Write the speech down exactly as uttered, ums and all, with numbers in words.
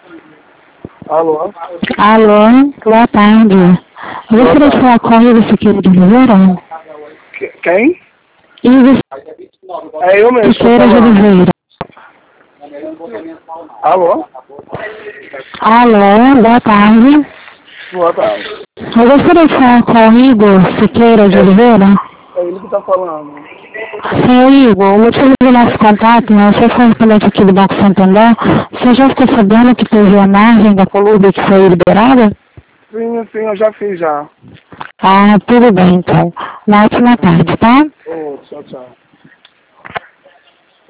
Alô? Alô, boa tarde. Eu gostaria de falar com a Ivo Siqueira de Oliveira. Que- Quem? Ivo É eu mesmo. tô Siqueira de falando. Oliveira. Alô? Alô, boa tarde. Boa tarde. Eu gostaria de falar com o Igor Siqueira de Oliveira. É ele que tá falando. Senhor Igor, o motivo do nosso contato, né? Eu sou correspondente aqui do Banco Santander. Você já ficou sabendo que teve a margem da Colúbia que foi liberada? Sim, sim, eu já fiz já. Ah, tudo bem então. Uma ótima tarde, tá? Ô, tchau, tchau.